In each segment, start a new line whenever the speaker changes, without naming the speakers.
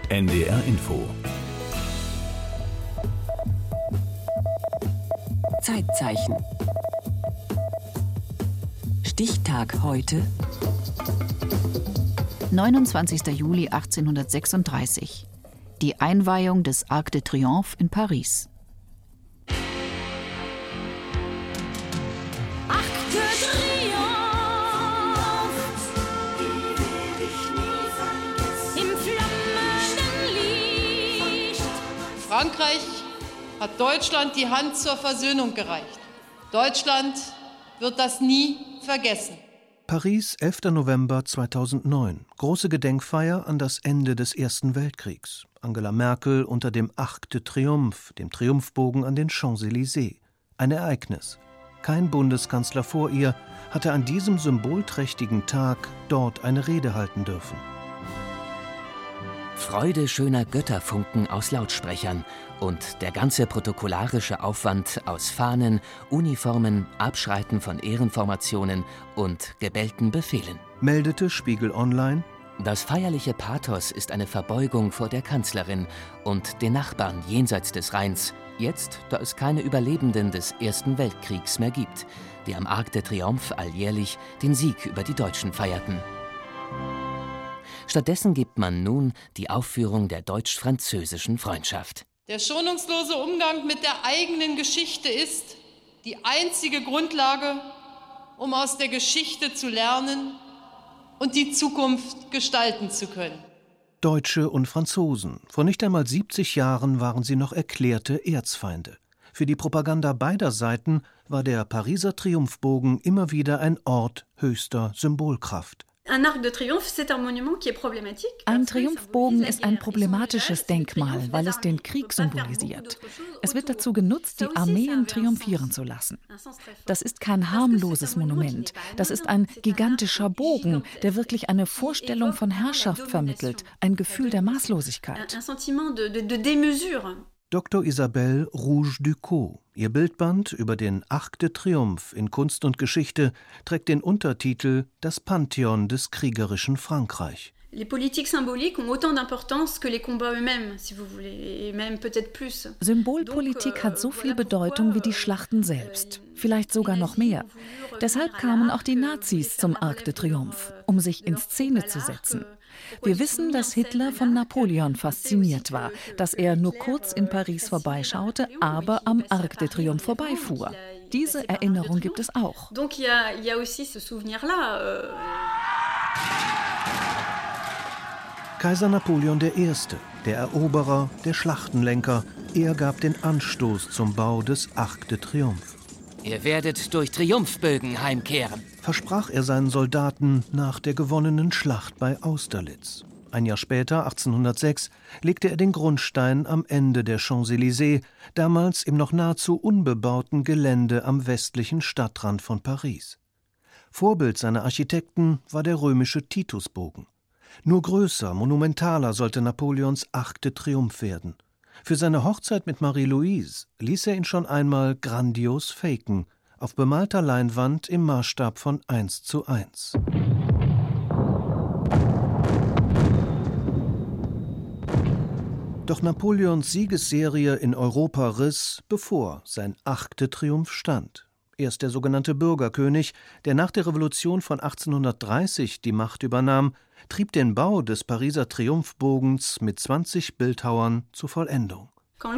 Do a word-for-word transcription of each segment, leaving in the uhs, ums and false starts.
N D R Info.
Zeitzeichen. Stichtag heute.
neunundzwanzigster Juli achtzehnhundertsechsunddreißig. Die Einweihung des Arc de Triomphe in Paris.
Frankreich hat Deutschland die Hand zur Versöhnung gereicht. Deutschland wird das nie vergessen.
Paris, elfter November zweitausendneun. Große Gedenkfeier an das Ende des Ersten Weltkriegs. Angela Merkel unter dem Arc de Triomphe, dem Triumphbogen an den Champs-Élysées. Ein Ereignis. Kein Bundeskanzler vor ihr hatte an diesem symbolträchtigen Tag dort eine Rede halten dürfen.
Freude schöner Götterfunken aus Lautsprechern und der ganze protokollarische Aufwand aus Fahnen, Uniformen, Abschreiten von Ehrenformationen und gebellten Befehlen.
Meldete Spiegel Online.
Das feierliche Pathos ist eine Verbeugung vor der Kanzlerin und den Nachbarn jenseits des Rheins, jetzt, da es keine Überlebenden des Ersten Weltkriegs mehr gibt, die am Arc de Triomphe alljährlich den Sieg über die Deutschen feierten. Stattdessen gibt man nun die Aufführung der deutsch-französischen Freundschaft.
Der schonungslose Umgang mit der eigenen Geschichte ist die einzige Grundlage, um aus der Geschichte zu lernen und die Zukunft gestalten zu können.
Deutsche und Franzosen. Vor nicht einmal siebzig Jahren waren sie noch erklärte Erzfeinde. Für die Propaganda beider Seiten war der Pariser Triumphbogen immer wieder ein Ort höchster Symbolkraft.
Ein Triumphbogen ist ein problematisches Denkmal, weil es den Krieg symbolisiert. Es wird dazu genutzt, die Armeen triumphieren zu lassen. Das ist kein harmloses Monument. Das ist ein gigantischer Bogen, der wirklich eine Vorstellung von Herrschaft vermittelt, ein Gefühl der Maßlosigkeit.
Doktor Isabelle Rouge-Ducot. Ihr Bildband über den Arc de Triomphe in Kunst und Geschichte trägt den Untertitel »Das Pantheon des kriegerischen Frankreich«.
Symbolpolitik hat so viel Bedeutung wie die Schlachten selbst, vielleicht sogar noch mehr. Deshalb kamen auch die Nazis zum Arc de Triomphe, um sich in Szene zu setzen. Wir wissen, dass Hitler von Napoleon fasziniert war, dass er nur kurz in Paris vorbeischaute, aber am Arc de Triomphe vorbeifuhr. Diese Erinnerung gibt es auch.
Kaiser Napoleon der Erste., der Eroberer, der Schlachtenlenker, er gab den Anstoß zum Bau des Arc de Triomphe.
Ihr werdet durch Triumphbögen heimkehren,
versprach er seinen Soldaten nach der gewonnenen Schlacht bei Austerlitz. Ein Jahr später, achtzehnhundertsechs, legte er den Grundstein am Ende der Champs-Élysées, damals im noch nahezu unbebauten Gelände am westlichen Stadtrand von Paris. Vorbild seiner Architekten war der römische Titusbogen. Nur größer, monumentaler sollte Napoleons Arc de Triomphe werden. Für seine Hochzeit mit Marie-Louise ließ er ihn schon einmal grandios faken, auf bemalter Leinwand im Maßstab von eins zu eins. Doch Napoleons Siegesserie in Europa riss, bevor sein Arc de Triomphe stand. Erst der sogenannte Bürgerkönig, der nach der Revolution von achtzehnhundertdreißig die Macht übernahm, trieb den Bau des Pariser Triumphbogens mit zwanzig Bildhauern zur Vollendung.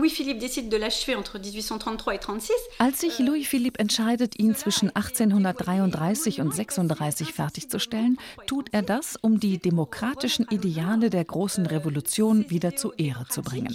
Als sich Louis-Philippe entscheidet, ihn zwischen achtzehnhundertdreiunddreißig und sechsunddreißig fertigzustellen, tut er das, um die demokratischen Ideale der großen Revolution wieder zur Ehre zu bringen.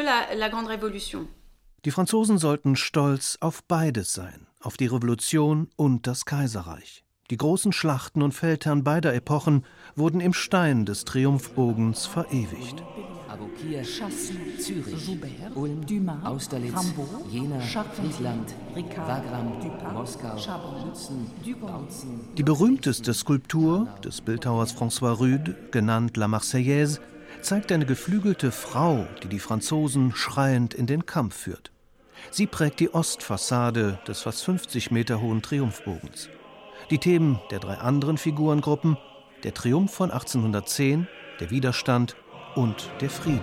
Die Franzosen sollten stolz auf beides sein, auf die Revolution und das Kaiserreich. Die großen Schlachten und Feldherren beider Epochen wurden im Stein des Triumphbogens verewigt.
Abukir, Zürich, Ulm, Dumas, Austerlitz, Rambaud, Jena, Friedland, Wagram, Moskau, Lützen, Bautzen.
Die berühmteste Skulptur des Bildhauers François Rude, genannt La Marseillaise, zeigt eine geflügelte Frau, die die Franzosen schreiend in den Kampf führt. Sie prägt die Ostfassade des fast fünfzig Meter hohen Triumphbogens. Die Themen der drei anderen Figurengruppen, der Triumph von achtzehnhundertzehn, der Widerstand und der Frieden.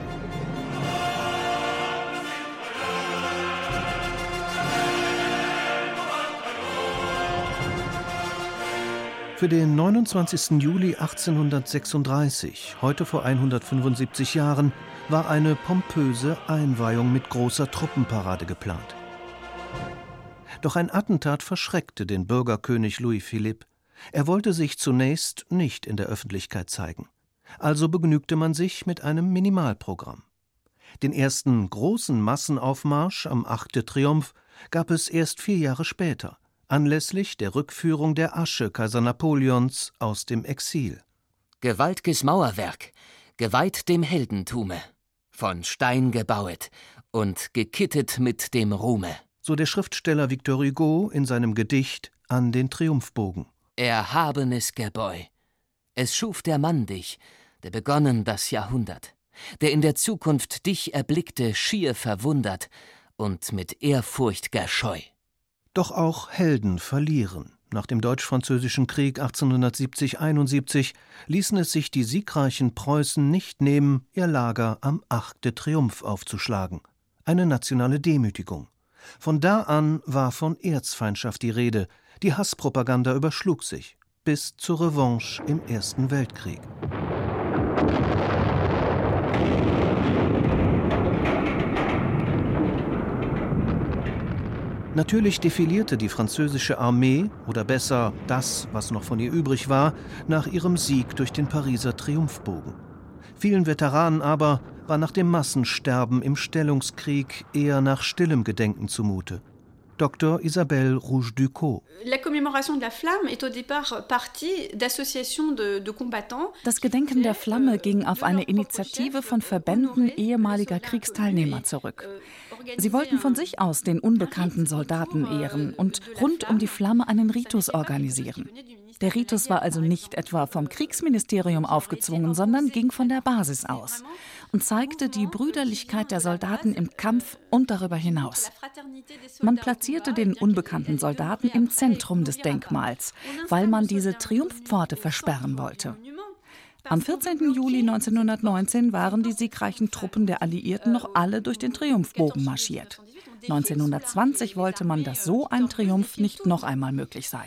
Für den neunundzwanzigsten Juli achtzehnhundertsechsunddreißig, heute vor hundertfünfundsiebzig Jahren, war eine pompöse Einweihung mit großer Truppenparade geplant. Doch ein Attentat verschreckte den Bürgerkönig Louis Philippe. Er wollte sich zunächst nicht in der Öffentlichkeit zeigen. Also begnügte man sich mit einem Minimalprogramm. Den ersten großen Massenaufmarsch am Arc de Triomphe gab es erst vier Jahre später, anlässlich der Rückführung der Asche Kaiser Napoleons aus dem Exil.
Gewaltges Mauerwerk, geweiht dem Heldentume, von Stein gebauet und gekittet mit dem Ruhme.
So der Schriftsteller Victor Hugo in seinem Gedicht An den Triumphbogen.
Erhabenes Gebäu, es schuf der Mann dich, der begonnen das Jahrhundert, der in der Zukunft dich erblickte, schier verwundert und mit Ehrfurcht gar scheu.
Doch auch Helden verlieren. Nach dem Deutsch-Französischen Krieg achtzehnhundertsiebzig einundsiebzig ließen es sich die siegreichen Preußen nicht nehmen, ihr Lager am Arc de Triomphe aufzuschlagen. Eine nationale Demütigung. Von da an war von Erzfeindschaft die Rede. Die Hasspropaganda überschlug sich. Bis zur Revanche im Ersten Weltkrieg. Natürlich defilierte die französische Armee, oder besser das, was noch von ihr übrig war, nach ihrem Sieg durch den Pariser Triumphbogen. Vielen Veteranen aber war nach dem Massensterben im Stellungskrieg eher nach stillem Gedenken zumute. Doktor Isabelle Rouge-Ducot.
Das Gedenken der Flamme ging auf eine Initiative von Verbänden ehemaliger Kriegsteilnehmer zurück. Sie wollten von sich aus den unbekannten Soldaten ehren und rund um die Flamme einen Ritus organisieren. Der Ritus war also nicht etwa vom Kriegsministerium aufgezwungen, sondern ging von der Basis aus und zeigte die Brüderlichkeit der Soldaten im Kampf und darüber hinaus. Man platzierte den unbekannten Soldaten im Zentrum des Denkmals, weil man diese Triumphpforte versperren wollte. Am vierzehnten Juli neunzehnhundertneunzehn waren die siegreichen Truppen der Alliierten noch alle durch den Triumphbogen marschiert. neunzehnhundertzwanzig wollte man, dass so ein Triumph nicht noch einmal möglich sei.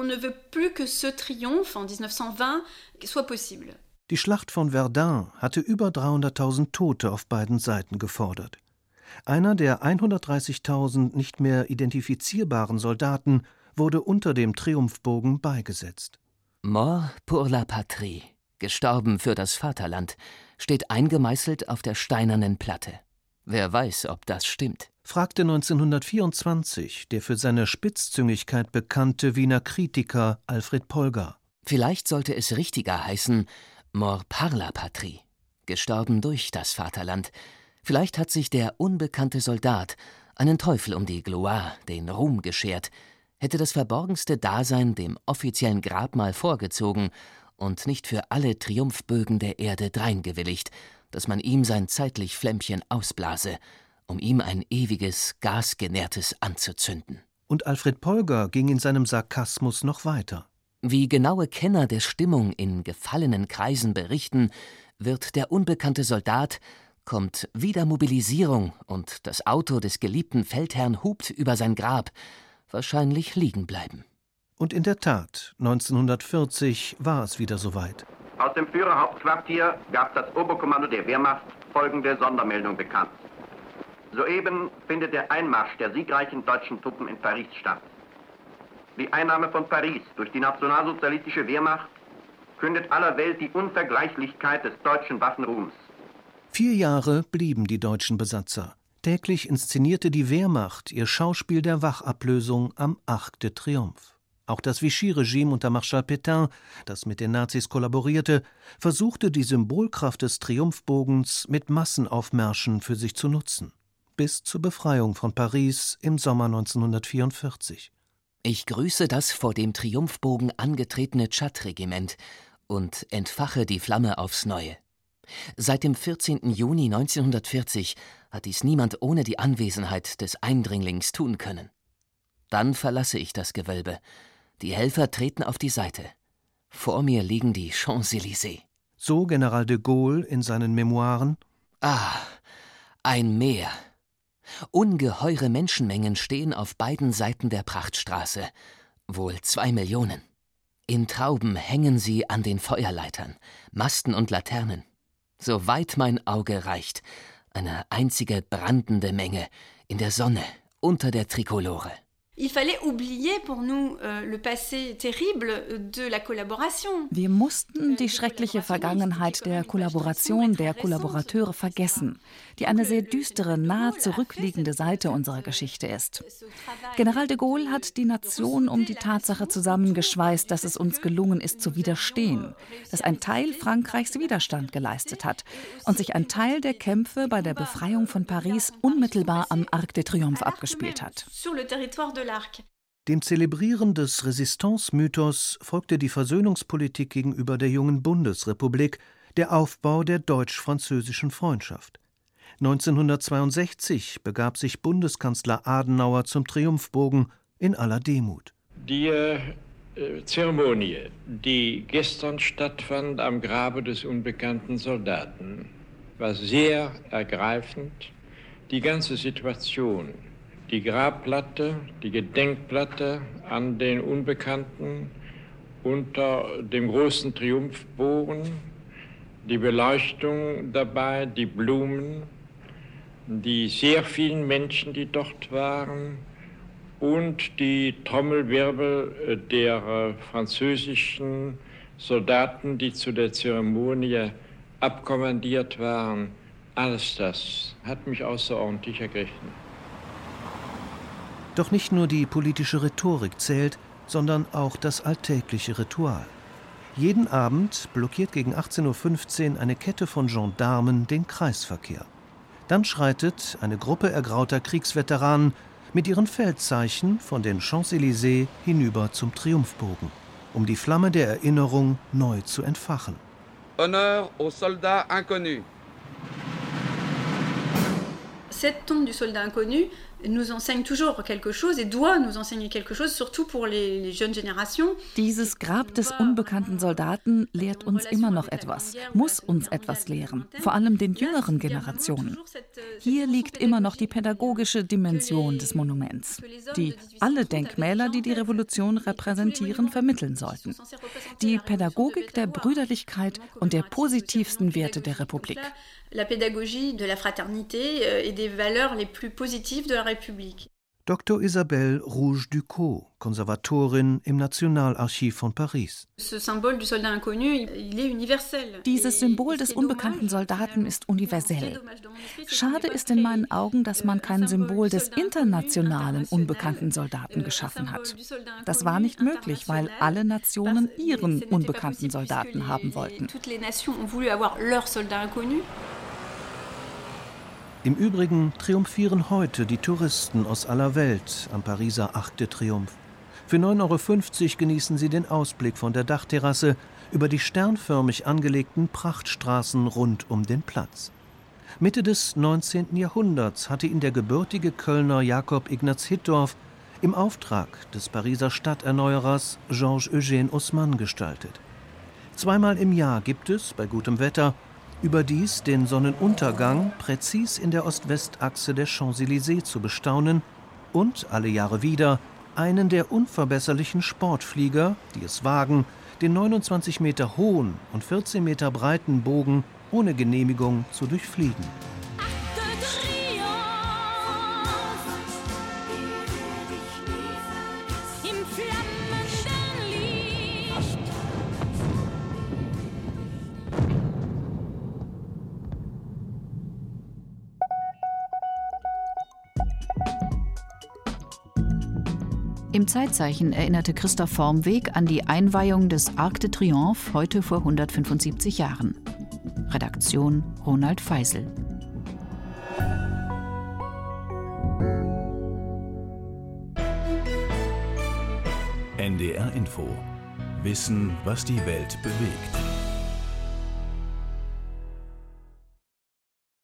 Die Schlacht von Verdun hatte über dreihunderttausend Tote auf beiden Seiten gefordert. Einer der hundertdreißigtausend nicht mehr identifizierbaren Soldaten wurde unter dem Triumphbogen beigesetzt.
Mort pour la patrie, gestorben für das Vaterland, steht eingemeißelt auf der steinernen Platte. Wer weiß, ob das stimmt?
Fragte neunzehnhundertvierundzwanzig der für seine Spitzzüngigkeit bekannte Wiener Kritiker Alfred Polgar.
Vielleicht sollte es richtiger heißen, Mort par la patrie, gestorben durch das Vaterland. Vielleicht hat sich der unbekannte Soldat einen Teufel um die Gloire, den Ruhm geschert, hätte das verborgenste Dasein dem offiziellen Grabmal vorgezogen und nicht für alle Triumphbögen der Erde dreingewilligt, dass man ihm sein zeitlich Flämmchen ausblase, um ihm ein ewiges, gasgenährtes anzuzünden.
Und Alfred Polgar ging in seinem Sarkasmus noch weiter.
Wie genaue Kenner der Stimmung in gefallenen Kreisen berichten, wird der unbekannte Soldat, kommt wieder Mobilisierung und das Auto des geliebten Feldherrn hupt über sein Grab, wahrscheinlich liegen bleiben.
Und in der Tat, neunzehnhundertvierzig war es wieder soweit.
Aus dem Führerhauptquartier gab das Oberkommando der Wehrmacht folgende Sondermeldung bekannt. Soeben findet der Einmarsch der siegreichen deutschen Truppen in Paris statt. Die Einnahme von Paris durch die nationalsozialistische Wehrmacht kündet aller Welt die Unvergleichlichkeit des deutschen Waffenruhms.
Vier Jahre blieben die deutschen Besatzer. Täglich inszenierte die Wehrmacht ihr Schauspiel der Wachablösung am Arc de Triomphe. Auch das Vichy-Regime unter Marschall Pétain, das mit den Nazis kollaborierte, versuchte die Symbolkraft des Triumphbogens mit Massenaufmärschen für sich zu nutzen. Bis zur Befreiung von Paris im Sommer neunzehnhundertvierundvierzig.
Ich grüße das vor dem Triumphbogen angetretene Tschad-Regiment und entfache die Flamme aufs Neue. Seit dem vierzehnten Juni neunzehnhundertvierzig hat dies niemand ohne die Anwesenheit des Eindringlings tun können. Dann verlasse ich das Gewölbe. Die Helfer treten auf die Seite. Vor mir liegen die Champs-Élysées.
So General de Gaulle in seinen Memoiren:
Ah, ein Meer. Ungeheure Menschenmengen stehen auf beiden Seiten der Prachtstraße. Wohl zwei Millionen. In Trauben hängen sie an den Feuerleitern, Masten und Laternen. So weit mein Auge reicht, eine einzige brandende Menge in der Sonne unter der Trikolore.
Wir mussten die schreckliche Vergangenheit der Kollaboration der Kollaborateure vergessen, die eine sehr düstere, nahe zurückliegende Seite unserer Geschichte ist. General de Gaulle hat die Nation um die Tatsache zusammengeschweißt, dass es uns gelungen ist, zu widerstehen, dass ein Teil Frankreichs Widerstand geleistet hat und sich ein Teil der Kämpfe bei der Befreiung von Paris unmittelbar am Arc de Triomphe abgespielt hat.
Dem Zelebrieren des Resistance-Mythos folgte die Versöhnungspolitik gegenüber der jungen Bundesrepublik, der Aufbau der deutsch-französischen Freundschaft. neunzehnhundertzweiundsechzig begab sich Bundeskanzler Adenauer zum Triumphbogen in aller Demut.
Die äh, Zeremonie, die gestern stattfand am Grabe des unbekannten Soldaten, war sehr ergreifend. Die ganze Situation, die Grabplatte, die Gedenkplatte an den Unbekannten unter dem großen Triumphbogen, die Beleuchtung dabei, die Blumen, die sehr vielen Menschen, die dort waren, und die Trommelwirbel der französischen Soldaten, die zu der Zeremonie abkommandiert waren. Alles das hat mich außerordentlich ergriffen.
Doch nicht nur die politische Rhetorik zählt, sondern auch das alltägliche Ritual. Jeden Abend blockiert gegen achtzehn Uhr fünfzehn eine Kette von Gendarmen den Kreisverkehr. Dann schreitet eine Gruppe ergrauter Kriegsveteranen mit ihren Feldzeichen von den Champs-Élysées hinüber zum Triumphbogen, um die Flamme der Erinnerung neu zu entfachen.
Honneur aux soldats inconnus.
Cette tombe du soldat inconnu nous enseigne toujours quelque chose et doit nous enseigner quelque chose, surtout pour les, les jeunes générations.
Dieses Grab des unbekannten Soldaten lehrt uns immer noch etwas, muss uns etwas lehren, vor allem den jüngeren Generationen. Hier liegt immer noch die pädagogische Dimension des Monuments, die alle Denkmäler, die die Revolution repräsentieren, vermitteln sollten. Die Pädagogik der Brüderlichkeit und der positivsten Werte der Republik.
La pédagogie de la fraternité et des valeurs les plus positives de la République.
Doktor Isabelle Rouge-Ducot, Konservatorin im Nationalarchiv von Paris.
Dieses Symbol des unbekannten Soldaten ist universell. Schade ist in meinen Augen, dass man kein Symbol des internationalen unbekannten Soldaten geschaffen hat. Das war nicht möglich, weil alle Nationen ihren unbekannten Soldaten haben wollten.
Im Übrigen triumphieren heute die Touristen aus aller Welt am Pariser Arc de Triomphe. Für neun Euro fünfzig genießen sie den Ausblick von der Dachterrasse über die sternförmig angelegten Prachtstraßen rund um den Platz. Mitte des neunzehnten Jahrhunderts hatte ihn der gebürtige Kölner Jakob Ignaz Hittorf im Auftrag des Pariser Stadterneuerers Georges-Eugène Haussmann gestaltet. Zweimal im Jahr gibt es, bei gutem Wetter, überdies den Sonnenuntergang präzis in der Ost-West-Achse der Champs-Élysées zu bestaunen und alle Jahre wieder einen der unverbesserlichen Sportflieger, die es wagen, den neunundzwanzig Meter hohen und vierzehn Meter breiten Bogen ohne Genehmigung zu durchfliegen.
Im Zeitzeichen erinnerte Christoph Vormweg an die Einweihung des Arc de Triomphe heute vor hundertfünfundsiebzig Jahren. Redaktion Ronald Feisel.
N D R Info. Wissen, was die Welt bewegt.